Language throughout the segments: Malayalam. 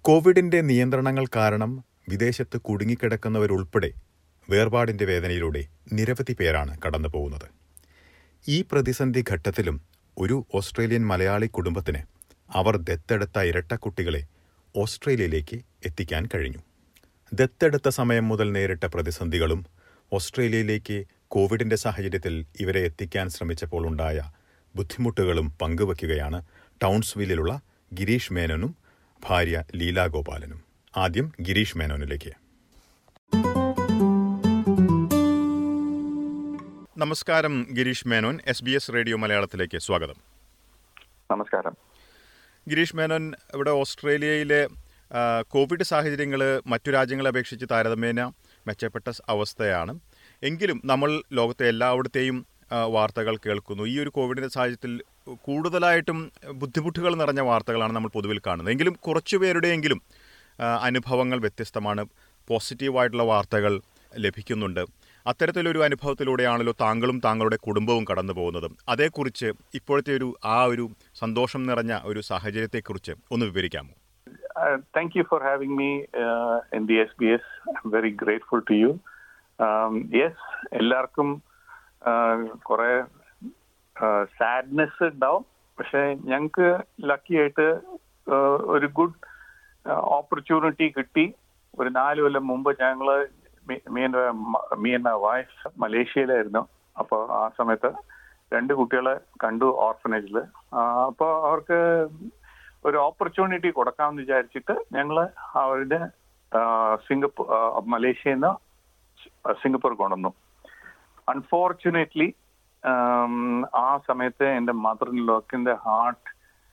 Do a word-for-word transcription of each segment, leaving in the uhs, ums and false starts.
കോവിഡിന്റെ നിയന്ത്രണങ്ങൾ കാരണം വിദേശത്ത് കുടുങ്ങിക്കിടക്കുന്നവരുൾപ്പെടെ വേർപാടിന്റെ വേദനയിലൂടെ നിരവധി പേരാണ് കടന്നു പോകുന്നത്. ഈ പ്രതിസന്ധി ഘട്ടത്തിലും ഒരു ഓസ്ട്രേലിയൻ മലയാളി കുടുംബത്തിന് അവർ ദത്തെടുത്ത ഇരട്ടക്കുട്ടികളെ ഓസ്ട്രേലിയയിലേക്ക് എത്തിക്കാൻ കഴിഞ്ഞു. ദത്തെടുത്ത സമയം മുതൽ നേരിട്ട പ്രതിസന്ധികളും ഓസ്ട്രേലിയയിലേക്ക് കോവിഡിന്റെ സാഹചര്യത്തിൽ ഇവരെ എത്തിക്കാൻ ശ്രമിച്ചപ്പോൾ ഉണ്ടായ ബുദ്ധിമുട്ടുകളും പങ്കുവയ്ക്കുകയാണ് ടൗൺസ്വില്ലിലുള്ള ഗിരീഷ് മേനോനും ഭാര്യ ലീല ഗോപാലനും. ആദ്യം ഗിരീഷ് മേനോനിലേക്ക്. നമസ്കാരം Girish Menon, S B S radio മലയാളത്തിലേക്ക് സ്വാഗതം. നമസ്കാരം. ഗിരീഷ് മേനോൻ, ഇവിടെ ഓസ്ട്രേലിയയിലെ കോവിഡ് സാഹചര്യങ്ങൾ മറ്റു രാജ്യങ്ങളെ അപേക്ഷിച്ച് താരതമ്യേന മെച്ചപ്പെട്ട അവസ്ഥയാണ്. എങ്കിലും നമ്മൾ ലോകത്തെ എല്ലായിടത്തെയും വാർത്തകൾ കേൾക്കുന്നു. ഈ ഒരു കോവിഡിൻ്റെ സാഹചര്യത്തിൽ കൂടുതലായിട്ടും ബുദ്ധിമുട്ടുകൾ നിറഞ്ഞ വാർത്തകളാണ് നമ്മൾ പൊതുവിൽ കാണുന്നത്. എങ്കിലും കുറച്ചു പേരുടെയെങ്കിലും അനുഭവങ്ങൾ വ്യത്യസ്തമാണ്. പോസിറ്റീവായിട്ടുള്ള വാർത്തകൾ ലഭിക്കുന്നുണ്ട്. അത്തരത്തിലൊരു അനുഭവത്തിലൂടെയാണല്ലോ താങ്കളും താങ്കളുടെ കുടുംബവും കടന്നു പോകുന്നത്. അതേക്കുറിച്ച് ഇപ്പോഴത്തെ ഒരു ആ ഒരു സന്തോഷം നിറഞ്ഞ ഒരു സാഹചര്യത്തെക്കുറിച്ച് ഒന്ന് വിവരിക്കാമോ? Uh, thank you for having me uh, in the S B S. I'm very grateful to you. Um, yes, എല്ലാവർക്കും കുറെ സാഡ്നെസ് ഉണ്ടാവും. പക്ഷെ ഞങ്ങൾക്ക് ലക്കി ആയിട്ട് ഒരു ഗുഡ് ഓപ്പർച്യൂണിറ്റി കിട്ടി. ഒരു നാല് കൊല്ലം മുമ്പ് ഞങ്ങള് me and me and my wife മലേഷ്യയിലായിരുന്നു. അപ്പോൾ ആ സമയത്ത് രണ്ട് കുട്ടികളെ കണ്ടു ഓർഫനേജിൽ. അപ്പോൾ അവർക്ക് ഒരു ഓപ്പർച്യൂണിറ്റി കൊടുക്കാമെന്ന് വിചാരിച്ചിട്ട് ഞങ്ങൾ അവരുടെ സിംഗപ്പൂർ മലേഷ്യയിൽ നിന്ന് സിംഗപ്പൂർ കൊണ്ടുവന്നു. അൺഫോർച്ചുനേറ്റ്ലി ആ സമയത്ത് എൻ്റെ മദർ ഇൻ ലോക്കിൻ്റെ ഹാർട്ട്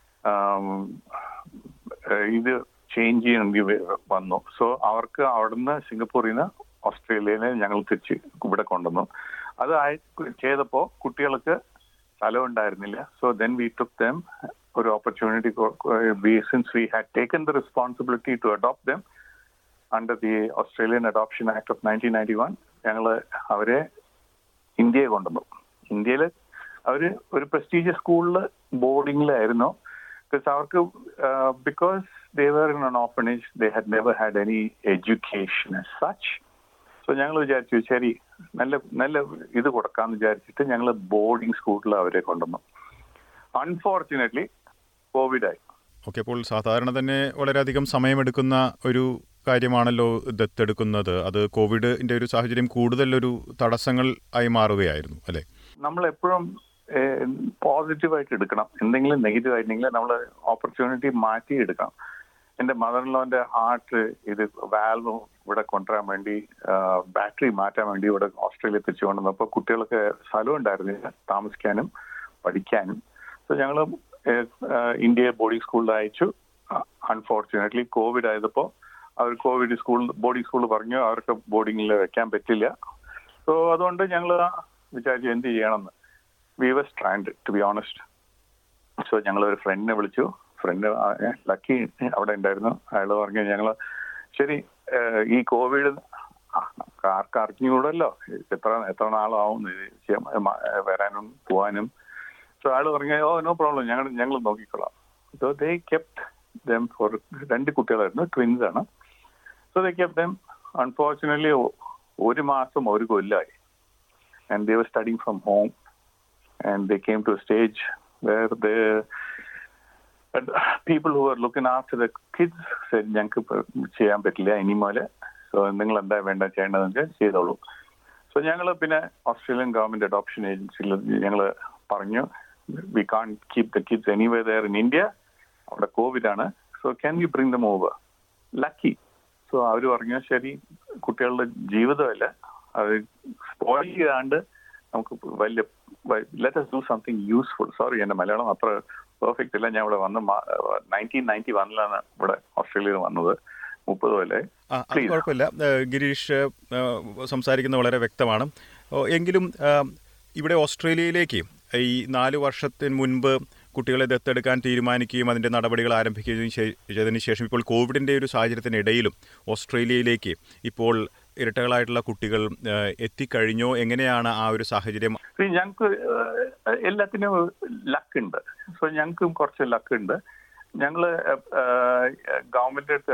ഇത് ചേഞ്ച് ചെയ്യേണ്ടി വന്നു. സോ അവർക്ക് അവിടുന്ന് സിംഗപ്പൂരിൽ നിന്ന് ഓസ്ട്രേലിയയിൽ ഞങ്ങൾ തിരിച്ച് ഇവിടെ കൊണ്ടുവന്നു. അത് ചെയ്തപ്പോൾ കുട്ടികൾക്ക് സ്ഥലം ഉണ്ടായിരുന്നില്ല. So then we took them ഒരു opportunity. Since we had taken the responsibility to adopt them under the Australian adoption act of nineteen ninety one ഞങ്ങൾ അവരെ ഇന്ത്യയെ കൊണ്ടുവന്നു. ഇന്ത്യയിൽ അവർ ഒരു പ്രസ്റ്റീജിയസ് സ്കൂളിൽ ബോർഡിങ്ങിലായിരുന്നു. ബിക്കോസ് അവർക്ക് because they were in an orphanage, they had never had any education as such. So ഞങ്ങൾ വിചാരിച്ചു ശരി നല്ല നല്ല ഇത് കൊടുക്കാമെന്ന് വിചാരിച്ചിട്ട് ഞങ്ങൾ ബോർഡിംഗ് സ്കൂളിൽ അവരെ കൊണ്ടുവന്നു. അൺഫോർച്ചുനേറ്റ്ലി കോവിഡായി. ഓക്കെ, അപ്പോൾ സാധാരണ തന്നെ വളരെയധികം സമയമെടുക്കുന്ന ഒരു കാര്യമാണല്ലോ ദത്തെടുക്കുന്നത്. അത് കോവിഡിന്റെ ഒരു സാഹചര്യം കൂടുതലൊരു തടസ്സങ്ങൾ ആയി മാറുകയായിരുന്നു അല്ലേ? നമ്മൾ എപ്പോഴും പോസിറ്റീവായിട്ട് എടുക്കണം. എന്തെങ്കിലും നെഗറ്റീവ് ആയിട്ടുണ്ടെങ്കിൽ നമ്മൾ ഓപ്പർച്യൂണിറ്റി മാറ്റി എടുക്കണം. എൻ്റെ മദറിൻലോന്റെ ഹാർട്ട് ഇത് വാൽവ് ഇവിടെ കൊണ്ടുവരാൻ വേണ്ടി ബാറ്ററി മാറ്റാൻ വേണ്ടി ഇവിടെ ഓസ്ട്രേലിയ തിരിച്ചു കൊണ്ടുവന്നു. അപ്പോൾ കുട്ടികൾക്ക് സ്ഥലം ഉണ്ടായിരുന്നില്ല താമസിക്കാനും പഠിക്കാനും. സോ ഞങ്ങൾ ഇന്ത്യയെ ബോർഡിംഗ് സ്കൂളിൽ അയച്ചു. അൺഫോർച്ചുനേറ്റ്ലി കോവിഡ് ആയപ്പോൾ അവർ കോവിഡ് സ്കൂൾ ബോർഡിംഗ് സ്കൂൾ പറഞ്ഞു അവർക്ക് ബോർഡിങ്ങിൽ വെക്കാൻ പറ്റില്ല. സോ അതുകൊണ്ട് ഞങ്ങൾ വിചാരിച്ചു എന്ത് ചെയ്യണമെന്ന്. We was stranded to be honest. So ഞങ്ങൾ ഒരു ഫ്രണ്ടിനെ വിളിച്ചു. ഫ്രണ്ട് ലക്കി അവിടെ ഉണ്ടായിരുന്നു. അയാൾ പറഞ്ഞു ഞങ്ങൾ ശരി ഈ കോവിഡ് ആർക്ക് അറിഞ്ഞുകൂടല്ലോ എത്ര എത്ര നാളാവും വരാനും പോവാനും. സോ അയാൾ പറഞ്ഞു ഓ നോ പ്രോബ്ലം, ഞങ്ങൾ ഞങ്ങൾ നോക്കിക്കൊള്ളാം. So they kept them for രണ്ട് കുട്ടികളായിരുന്നു, ട്വിൻസ് ആണ്. So they kept them. Unfortunately ഒരു മാസം ഒരു കൊല്ലമായി. And they were studying from home and they came to a stage where they people who were looking after the kids said ഞങ്ങൾക്ക് ചെയ്യാൻ പറ്റില്ല ഇനി മുതൽ. സോ നിങ്ങൾ എന്താ വേണ്ട ചെയ്യേണ്ടതെന്ന് വെച്ചാൽ ചെയ്തോളൂ. സോ ഞങ്ങൾ പിന്നെ ഓസ്ട്രേലിയൻ ഗവൺമെന്റ് അഡോപ്ഷൻ ഏജൻസിയിൽ ഞങ്ങൾ പറഞ്ഞു we can keep the kids anyway there in India. അവിടെ കോവിഡ് ആണ്. So can you bring them over? Lucky. So അവർ പറഞ്ഞു ശരി കുട്ടികളുടെ ജീവിതമല്ല അത് സ്പോയിൽ ചെയ്യാണ്ട് നമുക്ക് വലിയ let us do something useful. Sorry എൻ്റെ മലയാളം അത്ര പെർഫെക്റ്റ് ഇല്ല. ഞാൻ ഇവിടെ വന്ന് നയൻറ്റീൻ നയൻറ്റി വണ്ണിലാണ് ഇവിടെ ഓസ്ട്രേലിയയിൽ വന്നത്. മുപ്പത് കൊല്ലേ. കുഴപ്പമില്ല, ഗിരീഷ് സംസാരിക്കുന്നത് വളരെ വ്യക്തമാണ്. എങ്കിലും ഇവിടെ ഓസ്ട്രേലിയയിലേക്ക് ഈ നാല് വർഷത്തിന് മുൻപ് കുട്ടികളെ ദത്തെടുക്കാൻ തീരുമാനിക്കുകയും അതിൻ്റെ നടപടികൾ ആരംഭിക്കുകയും ചെയ്തതിന് ശേഷം ഇപ്പോൾ കോവിഡിൻ്റെ ഒരു സാഹചര്യത്തിനിടയിലും ഓസ്ട്രേലിയയിലേക്ക് ഇപ്പോൾ ഇരട്ടകളായിട്ടുള്ള കുട്ടികൾ എത്തിക്കഴിഞ്ഞോ? എങ്ങനെയാണ് ആ ഒരു സാഹചര്യം? ഞങ്ങൾക്ക് എല്ലാത്തിനും ലക്ക് ഉണ്ട്. സോ ഞങ്ങൾക്കും കുറച്ച് ലക്ക് ഉണ്ട്. ഞങ്ങൾ ഗവൺമെന്റ് അടുത്ത്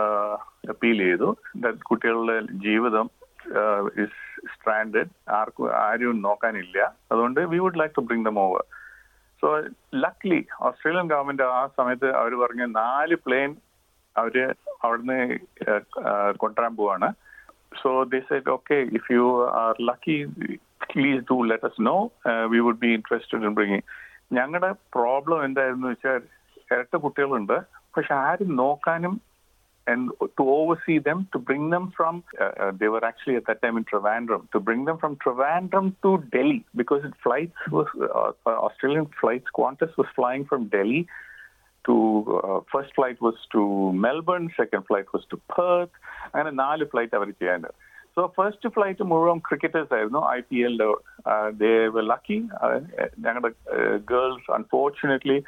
അപ്പീൽ ചെയ്തു. കുട്ടികളുടെ ജീവിതം ഇസ് സ്ട്രാൻഡഡ്, ആർക്കും ആരും നോക്കാനില്ല, അതുകൊണ്ട് we would like to bring them over. So luckily Australian government ആ സമയത്ത് അവർ പറഞ്ഞ നാല് പ്ലെയിൻ അവര് അവിടുന്ന് കൊണ്ടുവരാൻ പോവാണ്. So they said okay, if you are lucky please do let us know, we would be interested in bringing. ഞങ്ങളുടെ പ്രോബ്ലം എന്തായിരുന്നു വെച്ചാൽ ഇരട്ട കുട്ടികളുണ്ട്, പക്ഷെ ആരും നോക്കാനും and to oversee them, to bring them from, uh, uh, they were actually at that time in Trivandrum, to bring them from Trivandrum to Delhi, because it flights was, uh, Australian flights, Qantas was flying from Delhi to, uh, first flight was to Melbourne, second flight was to Perth, and നാല് ഫ്ലൈറ്റ് അവർ ചെയ്യാനുണ്ട്. സോ ഫസ്റ്റ് ഫ്ലൈറ്റ് മുഴുവൻ ക്രിക്കറ്റേഴ്സ് ആയിരുന്നു, I P L. They were lucky. ഞങ്ങളുടെ ഗേൾസ് അൺഫോർച്ചുനേറ്റ്ലി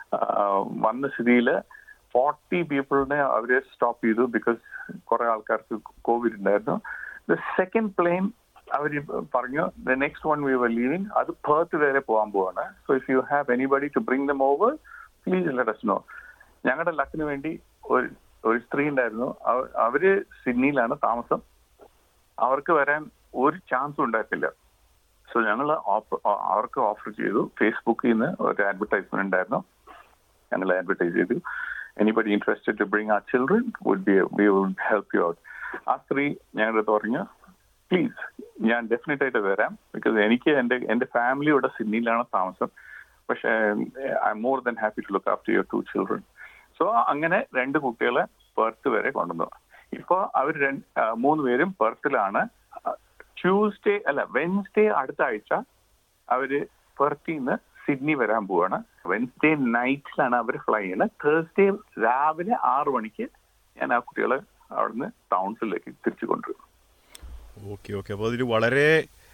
വന്ന സ്ഥിതിയിൽ ഫോർട്ടി പീപ്പിളിനെ അവരെ സ്റ്റോപ്പ് ചെയ്തു, ബിക്കോസ് കുറെ ആൾക്കാർക്ക് കോവിഡ് ഉണ്ടായിരുന്നു. ദ സെക്കൻഡ് പ്ലെയിൻ അവർ പറഞ്ഞു the next one we were leaving, അത് പെർത്ത് വരെ പോകാൻ പോവാണ്. So if you have anybody to bring them over, please let us know. ഞങ്ങളുടെ ലക്കിന് വേണ്ടി ഒരു ഒരു സ്ത്രീ ഉണ്ടായിരുന്നു, അവര് സിഡ്നിയിലാണ് താമസം. അവർക്ക് വരാൻ ഒരു ചാൻസും ഉണ്ടായിട്ടില്ല. സോ ഞങ്ങൾ അവർക്ക് ഓഫർ ചെയ്തു. ഫേസ്ബുക്കിൽ നിന്ന് ഒരു അഡ്വർടൈസ്മെന്റ് ഉണ്ടായിരുന്നു, ഞങ്ങൾ അഡ്വർടൈസ് ചെയ്തു. Anybody interested to bring our children would be, we will help you out. ആ സ്ത്രീ ഞങ്ങളുടെ പറഞ്ഞു പ്ലീസ്, ഞാൻ ഡെഫിനറ്റ് ആയിട്ട് വരാം, ബിക്കോസ് എനിക്ക് എൻ്റെ എൻ്റെ ഫാമിലി ഇവിടെ സിഡ്നിയിലാണ് താമസം, പക്ഷേ I'm more than happy to look after your two children. So അങ്ങനെ രണ്ട് കുട്ടികളെ പെർത്ത് വരെ കൊണ്ടുവന്നു. ഇപ്പോൾ അവർ രണ്ട് മൂന്ന് പേരും പെർത്തിലാണ്. ട്യൂസ്ഡേ അല്ല വെൻസ്ഡേ അടുത്ത ആഴ്ച അവര് പെർത്തിൽ നിന്ന് സിഡ്നി വരാൻ പോവാണ്. വെൻസ്ഡേ നൈറ്റിലാണ് അവർ ഫ്ലൈ ചെയ്യുന്നത്. തേഴ്സ്ഡേ രാവിലെ ആറു മണിക്ക് ഞാൻ ആ കുട്ടികളെ അവിടുന്ന് ടൗൺസിലേക്ക് തിരിച്ചു കൊണ്ടുവരും. ഓക്കെ ഓക്കെ അപ്പോൾ അതൊരു വളരെ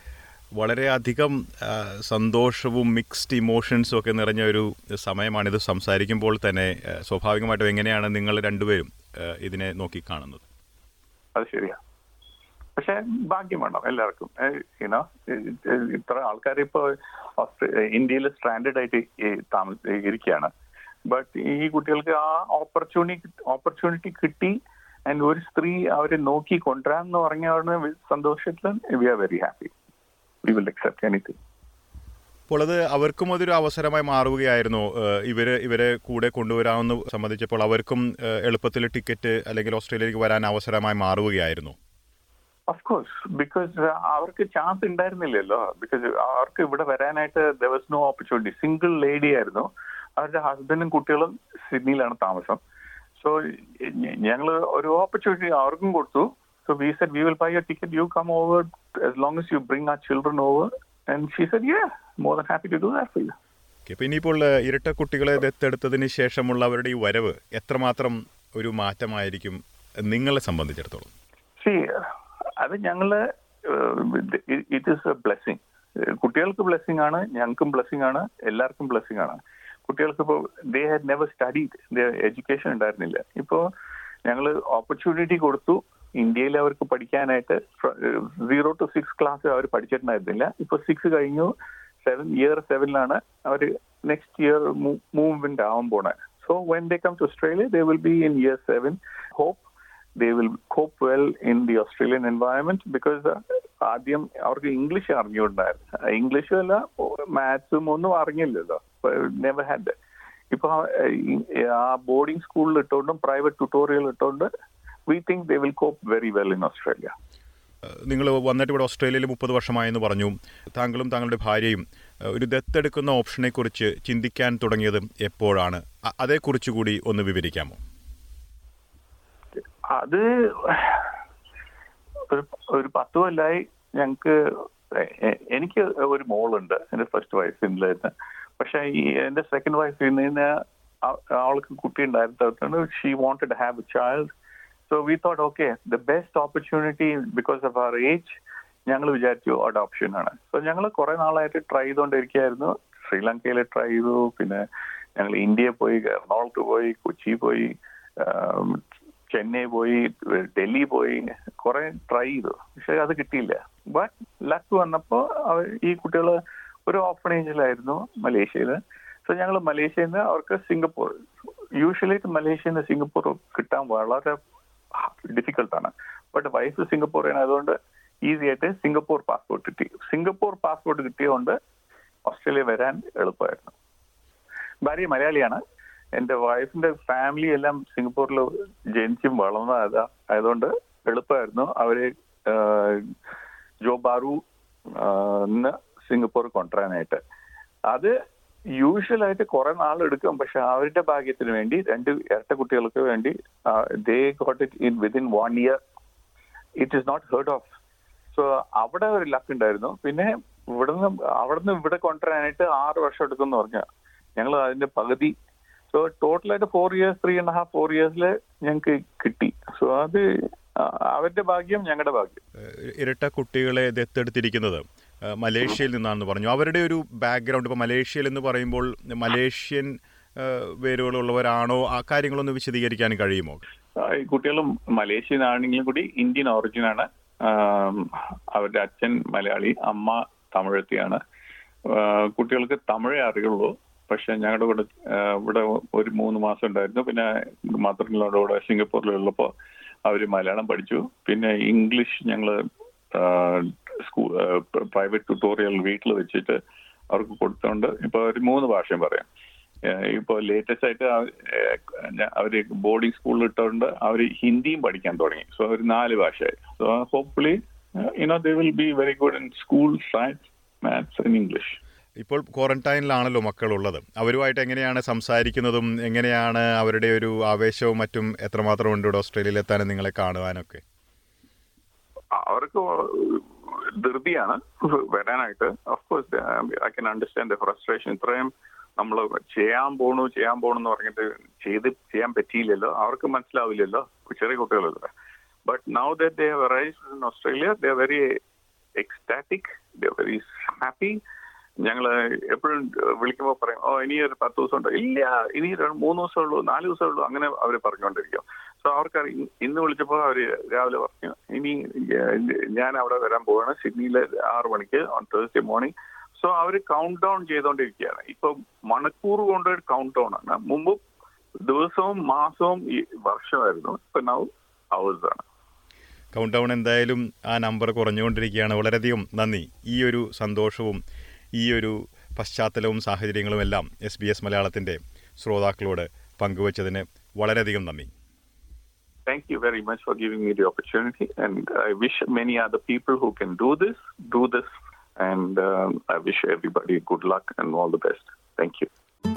വളരെ അധികം സന്തോഷവും മിക്സ്ഡ് ഇമോഷൻസും ഒക്കെ നിറഞ്ഞ ഒരു സമയമാണിത്. സംസാരിക്കുമ്പോൾ തന്നെ സ്വാഭാവികമായിട്ടും എങ്ങനെയാണ് നിങ്ങൾ രണ്ടുപേരും ഇതിനെ നോക്കിക്കാണുന്നത്? അത് ശരിയാ, പക്ഷെ ഭാഗ്യം വേണം എല്ലാവർക്കും. യുനോ ഇത്ര ആൾക്കാർ ഇപ്പോൾ ഇന്ത്യയിൽ സ്റ്റാൻഡേർഡ് ആയിട്ട് താമസ ഇരിക്കുകയാണ്. ബട്ട് ഈ കുട്ടികൾക്ക് ആ ഓപ്പർച്യൂണിറ്റി ഓപ്പർച്യൂണിറ്റി കിട്ടി. ആൻഡ് ഒരു സ്ത്രീ അവരെ നോക്കി കൊണ്ടുവരാന്ന് പറഞ്ഞ സന്തോഷത്തിൽ we are very happy. We will accept anything. അപ്പോൾ അത് അവർക്കും അതൊരു അവസരമായി മാറുകയായിരുന്നു. ഇവര് ഇവരെ കൂടെ കൊണ്ടുവരാമെന്ന് സംബന്ധിച്ചപ്പോൾ അവർക്കും എളുപ്പത്തിൽ ടിക്കറ്റ് അല്ലെങ്കിൽ ഓസ്ട്രേലിയയിലേക്ക് വരാൻ അവസരമായി മാറുകയായിരുന്നു. ഓഫ് കോഴ്സ്, ബിക്കോസ് അവർക്ക് ചാൻസ് ഉണ്ടായിരുന്നില്ലല്ലോ. ബിക്കോസ് അവർക്ക് ഇവിടെ വരാനായിട്ട് there was no opportunity. Single lady ആയിരുന്നു, അവരുടെ ഹസ്ബൻഡും കുട്ടികളും സിഡ്നിയിലാണ് താമസം. സോ ഞങ്ങൾ ഒരു ഓപ്പർച്യൂണിറ്റി അവർക്കും കൊടുത്തു. So we said we will buy your ticket, you come over as long as you bring our children over. And she said yeah, more than happy to do that for you. Okay, ഇനിയിപ്പോൾ ഇരട്ട കുട്ടികളെ ദത്തെടുത്തതിന് ശേഷമുള്ള അവരുടെ ഈ വരവ് എത്രമാത്രം ഒരു മാറ്റമായിരിക്കും നിങ്ങളെ സംബന്ധിച്ചിടത്തോളം? See, അത് ഞങ്ങള് ഇറ്റ് ഈസ് എ ബ്ലെസ്സിങ്. കുട്ടികൾക്ക് ബ്ലെസ്സിങ് ആണ്, ഞങ്ങൾക്കും ബ്ലെസ്സിങ് ആണ്, എല്ലാവർക്കും ബ്ലെസ്സിങ് ആണ്. കുട്ടികൾക്ക് ഇപ്പോൾ they had never studied, education ഉണ്ടായിരുന്നില്ല. ഇപ്പോൾ ഞങ്ങൾ ഓപ്പർച്യൂണിറ്റി കൊടുത്തു. ഇന്ത്യയിൽ അവർക്ക് പഠിക്കാനായിട്ട് സീറോ ടു സിക്സ് ക്ലാസ് അവർ പഠിച്ചിട്ടുണ്ടായിരുന്നില്ല. ഇപ്പൊ സിക്സ് കഴിഞ്ഞു, സെവൻ ഇയർ സെവനിലാണ് അവർ നെക്സ്റ്റ് ഇയർ മൂവ്മെന്റ് ആവാൻ പോണേ. So when they come to Australia they will be in year seven. Hope they will cope well in the Australian environment. Because ആദ്യം അവർക്ക് ഇംഗ്ലീഷ് അറിഞ്ഞുകൊണ്ടായിരുന്നു. ഇംഗ്ലീഷും അല്ല മാത്സും ഒന്നും അറിഞ്ഞില്ലല്ലോ, നെവർ ഹാഡ്. ഇപ്പൊ ആ ബോർഡിംഗ് സ്കൂളിൽ ഇട്ടുകൊണ്ടും പ്രൈവറ്റ് ട്യൂട്ടോറിയൽ ഇട്ടുകൊണ്ട് we think they will cope very well in Australia. നിങ്ങൾ വന്നിട്ട് ഇവിടെ ഓസ്ട്രേലിയയിൽ മുപ്പത് വർഷമായെന്ന് പറഞ്ഞു. താങ്കളും താങ്കളുടെ ഭാര്യയും ഒരു ദത്തെടുക്കുന്ന ഓപ്ഷനെ കുറിച്ച് ചിന്തിക്കാൻ തുടങ്ങിയത് എപ്പോഴാണ്? അതേക്കുറിച്ച് കൂടി ഒന്ന് വിവരിക്കാമോ? അത് ഒരു പത്ത് കൊല്ലായി ഞങ്ങൾക്ക്. എനിക്ക് ഒരു മോളുണ്ട്, എന്റെ ഫസ്റ്റ് വൈഫ് ഇല്ലായിരുന്നു. പക്ഷെ ഈ എന്റെ സെക്കൻഡ് വൈഫ് ഇന്ന് അവൾക്ക് കുട്ടി ഉണ്ടായിരുന്നു. She wanted to have a child. So we thought, okay, the best opportunity because of our age, ഞങ്ങൾ വിചാരിച്ചു അഡോപ്ഷൻ ആണ്. സോ ഞങ്ങൾ കുറെ നാളായിട്ട് ട്രൈ ചെയ്തുകൊണ്ടിരിക്കുകയായിരുന്നു. ശ്രീലങ്കയിൽ ട്രൈ ചെയ്തു, പിന്നെ ഞങ്ങൾ ഇന്ത്യയിൽ പോയി, എറണാകുളത്ത് പോയി, കൊച്ചി പോയി, ചെന്നൈ പോയി, ഡൽഹി പോയി, കുറെ ട്രൈ ചെയ്തു. പക്ഷെ അത് കിട്ടിയില്ല. ബട്ട് ലക്ക് വന്നപ്പോൾ ഈ കുട്ടികൾ ഒരു ഓർഫനേജിലായിരുന്നു മലേഷ്യയിൽ. സോ ഞങ്ങൾ മലേഷ്യയിൽ നിന്ന് അവർക്ക് സിംഗപ്പൂർ യൂഷ്വലി മലേഷ്യയിൽ നിന്ന് സിംഗപ്പൂർ കിട്ടാൻ വളരെ ഡിഫിക്കൽട്ടാണ്. ബട്ട് വൈഫ് സിംഗപ്പൂറിയൻ ആയതുകൊണ്ട് ഈസി ആയിട്ട് സിംഗപ്പൂർ പാസ്പോർട്ട് കിട്ടി. സിംഗപ്പൂർ പാസ്പോർട്ട് കിട്ടിയതുകൊണ്ട് ഓസ്ട്രേലിയ വരാൻ എളുപ്പമായിരുന്നു. ഭാര്യ മലയാളിയാണ്. എൻ്റെ വൈഫിന്റെ ഫാമിലി എല്ലാം സിംഗപ്പൂരിൽ ജനിച്ചും വളർന്ന ആയതുകൊണ്ട് എളുപ്പമായിരുന്നു അവര് ജോ ബാറു സിംഗപ്പൂർ കൊണ്ടുവരാനായിട്ട്. അത് യൂഷ്വലായിട്ട് കുറെ നാളെടുക്കും. പക്ഷെ അവരുടെ ഭാഗ്യത്തിന് വേണ്ടി രണ്ട് ഇരട്ട കുട്ടികൾക്ക് വേണ്ടി they got it in within one year. It is not heard of. So അവിടെ ഒരു ലക്ക് ഉണ്ടായിരുന്നു. പിന്നെ ഇവിടുന്ന് അവിടുന്ന് ഇവിടെ കൊണ്ടുവരാനായിട്ട് ആറ് വർഷം എടുക്കുമെന്ന് പറഞ്ഞ ഞങ്ങൾ അതിന്റെ പകുതി. സോ ടോട്ടലായിട്ട് four years three and half four ഇയേഴ്സിൽ ഞങ്ങൾക്ക് കിട്ടി. സോ അത് അവരുടെ ഭാഗ്യം, ഞങ്ങളുടെ ഭാഗ്യം. ഇരട്ട കുട്ടികളെ ദത്തെടുത്തിരിക്കുന്നത് മലേഷ്യയിൽ നിന്നാണെന്ന് പറഞ്ഞു. അവരുടെ ഒരു ബാക്ക്ഗ്രൗണ്ട് ഇപ്പോൾ മലേഷ്യയിൽ എന്ന് പറയുമ്പോൾ മലേഷ്യൻ വേരുകളുള്ളവരാണോ? ആ കാര്യങ്ങളൊന്ന് വിശദീകരിക്കാൻ കഴിയുമോ? ഈ കുട്ടികളും മലേഷ്യനാണെങ്കിലും കൂടി ഇന്ത്യൻ ഒറിജിനാണ്. അവരുടെ അച്ഛൻ മലയാളി, അമ്മ തമിഴത്തിയാണ്. കുട്ടികൾക്ക് തമിഴേ അറിയുള്ളൂ. പക്ഷെ ഞങ്ങളുടെ കൂടെ ഇവിടെ ഒരു മൂന്ന് മാസം ഉണ്ടായിരുന്നു. പിന്നെ മദറിനോട് കൂടെ സിംഗപ്പൂരിലുള്ളപ്പോൾ അവർ മലയാളം പഠിച്ചു. പിന്നെ ഇംഗ്ലീഷ് ഞങ്ങൾ സ്കൂൾ പ്രൈവറ്റ് ട്യൂട്ടോറിയൽ വീട്ടിൽ വെച്ചിട്ട് അവർക്ക് കൊടുത്തോണ്ട് ഇപ്പോൾ ഒരു മൂന്ന് ഭാഷയും പറയാം. ഇപ്പോൾ ലേറ്റസ്റ്റ് ആയിട്ട് അവർ ബോർഡിംഗ് സ്കൂളിൽ ഇട്ടുകൊണ്ട് അവർ ഹിന്ദിയും പഠിക്കാൻ തുടങ്ങി. സോ ഒരു നാല് ഭാഷയായി. So hopefully you know they will be very good in school, science, maths and English. ഇപ്പോൾ ക്വാറന്റൈനിലാണല്ലോ മക്കളുള്ളത്. അവരുമായിട്ട് എങ്ങനെയാണ് സംസാരിക്കുന്നതും എങ്ങനെയാണ് അവരുടെ ഒരു ആവേശവും മറ്റും എത്രമാത്രം ഉണ്ട് ഇവിടെ ഓസ്ട്രേലിയയിൽ എത്താനും നിങ്ങളെ കാണുവാനൊക്കെ? അവർക്ക് ധൃതിയാണ് വരാനായിട്ട്. Of course I can understand the frustration. ഇത്രയും നമ്മൾ ചെയ്യാൻ പോണു ചെയ്യാൻ പോണു എന്ന് പറഞ്ഞിട്ട് ചെയ്ത് ചെയ്യാൻ പറ്റിയില്ലല്ലോ. അവർക്ക് മനസ്സിലാവില്ലല്ലോ, ചെറിയ കുട്ടികളല്ലേ. But now that they have arrived in Australia they are very ecstatic, they are very happy. ഞങ്ങള് എപ്പോഴും വിളിക്കുമ്പോൾ പറയും, ഓ ഇനി ഒരു പത്ത് ദിവസം ഉണ്ടോ? ഇല്ല, ഇനി മൂന്ന് ദിവസമേ ഉള്ളൂ, നാല് ദിവസമേ ഉള്ളൂ, അങ്ങനെ അവർ പറഞ്ഞുകൊണ്ടിരിക്കും. സോ അവർക്ക് ഇന്ന് വിളിച്ചപ്പോൾ അവര് രാവിലെ പറഞ്ഞു, ഇനി ഞാൻ അവിടെ വരാൻ പോവാണ് സിഡ്നിയിലെ ആറ് മണിക്ക് ഓൺ തേഴ്സ്ഡേ മോർണിംഗ്. സോ അവർ കൗണ്ട് ഡൗൺ ചെയ്തുകൊണ്ടിരിക്കുകയാണ്. ഇപ്പൊ മണിക്കൂർ കൊണ്ട് കൗണ്ട് ഡൗൺ ആണ്. മുമ്പ് ദിവസവും മാസവും ഈ വർഷമായിരുന്നു. ഇപ്പൊ നൗ അവേഴ്സ് ആണ്. കൗണ്ട് ഡൗൺ എന്തായാലും ആ നമ്പർ കുറഞ്ഞുകൊണ്ടിരിക്കുകയാണ്. വളരെയധികം നന്ദി. ഈ ഒരു സന്തോഷവും ഈ ഒരു പശ്ചാത്തലവും സാഹചര്യങ്ങളും എല്ലാം എസ് ബി എസ് മലയാളത്തിൻ്റെ ശ്രോതാക്കളോട് പങ്കുവച്ചതിന് വളരെയധികം നന്ദി. Thank you very much for giving me the opportunity, and I wish many other people who can do this, do this, and um, I wish everybody good luck and all the best. Thank you.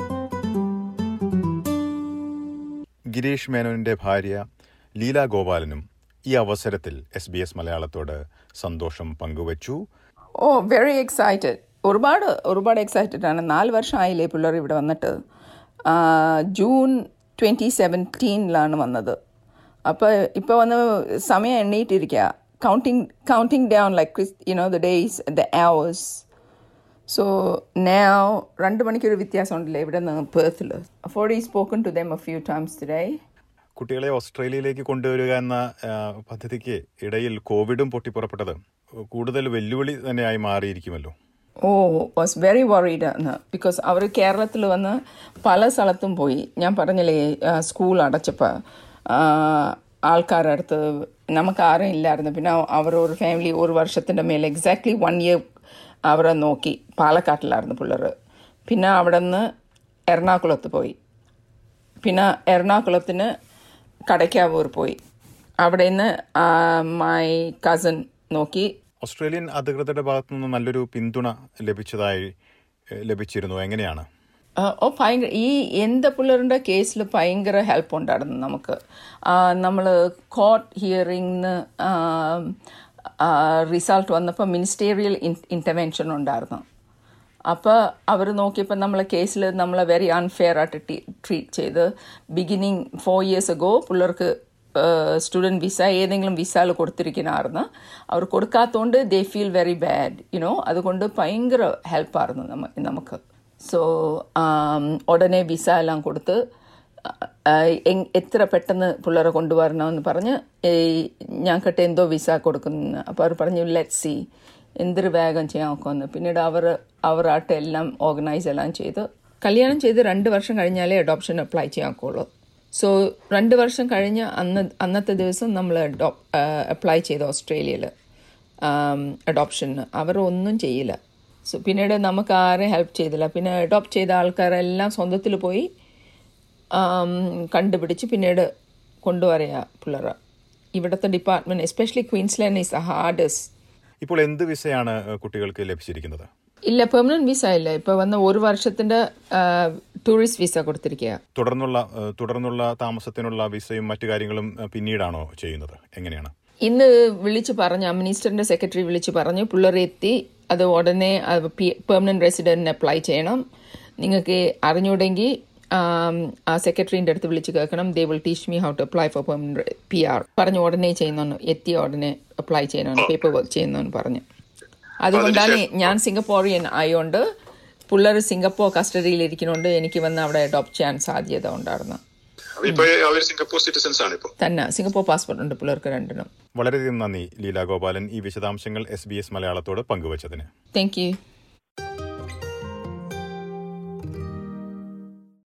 Girish മേനോനിൻ്റെ ഭാര്യ ലീല ഗോപാലനും ഈ അവസരത്തിൽ എസ് ബി എസ് മലയാളത്തോട് സന്തോഷം പങ്കുവച്ചു. Oh very excited. ഒരുപാട് ഒരുപാട് എക്സൈറ്റഡ് ആണ്. നാല് വർഷമായില്ലേ പിള്ളേർ ഇവിടെ വന്നിട്ട്. ജൂൺ ട്വൻറ്റി സെവൻറ്റീനിലാണ് വന്നത്. അപ്പോൾ ഇപ്പോൾ വന്ന് സമയം എണ്ണീട്ടിരിക്കുക. Counting counting down like you know the days the hours. So now രണ്ട് മണിക്കൊരു വ്യത്യാസം ഉണ്ടല്ലേ ഇവിടെ നിന്ന് പേർത്തിൽ. ഫോർഡി spoken to them a few times today. കുട്ടികളെ ഓസ്ട്രേലിയയിലേക്ക് കൊണ്ടുവരിക എന്ന പദ്ധതിക്ക് ഇടയിൽ കോവിഡും പൊട്ടിപ്പുറപ്പെട്ടത് കൂടുതൽ വെല്ലുവിളി തന്നെയായി മാറിയിരിക്കുമല്ലോ. ഓ വാസ് വെരി വറീഡ് ആണ്. ബിക്കോസ് അവർ കേരളത്തിൽ വന്ന് പല സ്ഥലത്തും പോയി. ഞാൻ പറഞ്ഞില്ലേ സ്കൂൾ അടച്ചപ്പോൾ ആൾക്കാരുടെ അടുത്ത് നമുക്ക് ആരും ഇല്ലായിരുന്നു. പിന്നെ അവർ ഒരു ഫാമിലി ഒരു വർഷത്തിൻ്റെ മേലെ എക്സാക്ട്ലി വൺ ഇയർ അവരെ നോക്കി. പാലക്കാട്ടിലായിരുന്നു പിള്ളേർ. പിന്നെ അവിടെ നിന്ന് എറണാകുളത്ത് പോയി. പിന്നെ എറണാകുളത്തിന് കടയ്ക്കാവൂർ പോയി. അവിടെ നിന്ന് മൈ കസിൻ നോക്കി. ഓസ്ട്രേലിയൻ അധികൃതരുടെ ഭാഗത്തു നിന്ന് നല്ലൊരു പിന്തുണ ലഭിച്ചതായി ലഭിച്ചിരുന്നു. എങ്ങനെയാണ്? ഓ ഭയങ്കര ഈ എന്ത് പിള്ളേരുടെ കേസിൽ ഭയങ്കര ഹെൽപ്പ് ഉണ്ടായിരുന്നു നമുക്ക്. നമ്മൾ കോർട്ട് ഹിയറിംഗിന് റിസൾട്ട് വന്നപ്പോൾ മിനിസ്റ്റീരിയൽ ഇൻ്റർവെൻഷൻ ഉണ്ടായിരുന്നു. അപ്പോൾ അവർ നോക്കിയപ്പോൾ നമ്മളെ കേസിൽ നമ്മളെ വെരി അൺഫെയർ ആയിട്ട് ട്രീറ്റ് ചെയ്ത് ബിഗിനിങ് ഫോർ ഇയേഴ്സ് അഗോ പിള്ളേർക്ക് സ്റ്റുഡൻറ്റ് വിസ ഏതെങ്കിലും വിസയിൽ കൊടുത്തിരിക്കണമായിരുന്നു. അവർ കൊടുക്കാത്തതുകൊണ്ട് they feel very bad you know. അതുകൊണ്ട് ഭയങ്കര ഹെൽപ്പായിരുന്നു നമ്മ നമുക്ക്. സോ ഉടനെ വിസ എല്ലാം കൊടുത്ത് എത്ര പെട്ടെന്ന് പിള്ളേരെ കൊണ്ടുവരണമെന്ന് പറഞ്ഞ് ഞങ്ങൾക്കിട്ട് എന്തോ വിസ കൊടുക്കുന്നു. അപ്പോൾ അവർ പറഞ്ഞു ലെറ്റ് സി എന്തൊരു വേഗം ചെയ്യാൻ നോക്കുമെന്ന്. പിന്നീട് അവർ അവരായിട്ട് എല്ലാം ഓർഗനൈസ് എല്ലാം ചെയ്ത് കല്യാണം ചെയ്ത് രണ്ട് വർഷം കഴിഞ്ഞാലേ അഡോപ്ഷൻ അപ്ലൈ ചെയ്യാക്കുള്ളൂ. സോ രണ്ട് വർഷം കഴിഞ്ഞ് അന്ന് അന്നത്തെ ദിവസം നമ്മൾ അഡോ അപ്ലൈ ചെയ്തു ഓസ്ട്രേലിയയിൽ അഡോപ്ഷന്. അവർ ഒന്നും ചെയ്യില്ല. സോ പിന്നീട് നമുക്ക് ആരെയും ഹെൽപ്പ് ചെയ്തില്ല. പിന്നെ അഡോപ്റ്റ് ചെയ്ത ആൾക്കാരെല്ലാം സ്വന്തത്തിൽ പോയി കണ്ടുപിടിച്ച് പിന്നീട് കൊണ്ടുവരിക പിള്ളേരെ. ഇവിടുത്തെ department especially Queensland is the hardest. ഇപ്പോൾ എന്ത് വിസയാണ് കുട്ടികൾക്ക് ലഭിച്ചിരിക്കുന്നത്? ഇല്ല, പെർമനന്റ് വിസ ഇല്ല. ഇപ്പോൾ വന്ന ഒരു വർഷത്തിന്റെ ടൂറിസ്റ്റ് വിസ കൊടുത്തിരിക്കുക. തുടർന്നുള്ള തുടർന്നുള്ള താമസത്തിനുള്ള വിസയും മറ്റു കാര്യങ്ങളും പിന്നീടാണോ ചെയ്യുന്നത്? എങ്ങനെയാണ്? ഇന്ന് വിളിച്ചു പറഞ്ഞു, മിനിസ്റ്ററിന്റെ സെക്രട്ടറി വിളിച്ചു പറഞ്ഞു, പിള്ളേർ എത്തി അത് ഉടനെ പെർമനന്റ് റെസിഡന്റിന് അപ്ലൈ ചെയ്യണം. നിങ്ങൾക്ക് അറിഞ്ഞൂടെങ്കിൽ ആ സെക്രട്ടറിന്റെ അടുത്ത് വിളിച്ച് കേൾക്കണം. They will teach me how to apply for permanent P R. പറഞ്ഞു ഉടനെ ചെയ്യുന്നു, എത്തിയ ഉടനെ അപ്ലൈ ചെയ്യണമെന്ന്, പേപ്പർ വർക്ക് ചെയ്യുന്നു പറഞ്ഞു. അതുകൊണ്ടാണ് ഞാൻ സിംഗപ്പൂറിയൻ ആയതുകൊണ്ട് പിള്ളേർ സിംഗപ്പൂർ കസ്റ്റഡിയിൽ ഇരിക്കുന്നുണ്ട്. എനിക്ക് വന്ന് അവിടെ അഡോപ്റ്റ് ചെയ്യാൻ സാധ്യത ഉണ്ടായിരുന്നു. തന്നെ സിംഗപ്പൂർ പാസ്പോർട്ട് ഉണ്ട് പിള്ളേർക്ക് രണ്ടിനും. വളരെയധികം നന്ദി ലീല ഗോപാലൻ ഈ വിശദാംശങ്ങൾ എസ് ബി എസ് മലയാളത്തോട് പങ്കുവച്ചതിന്. Thank U.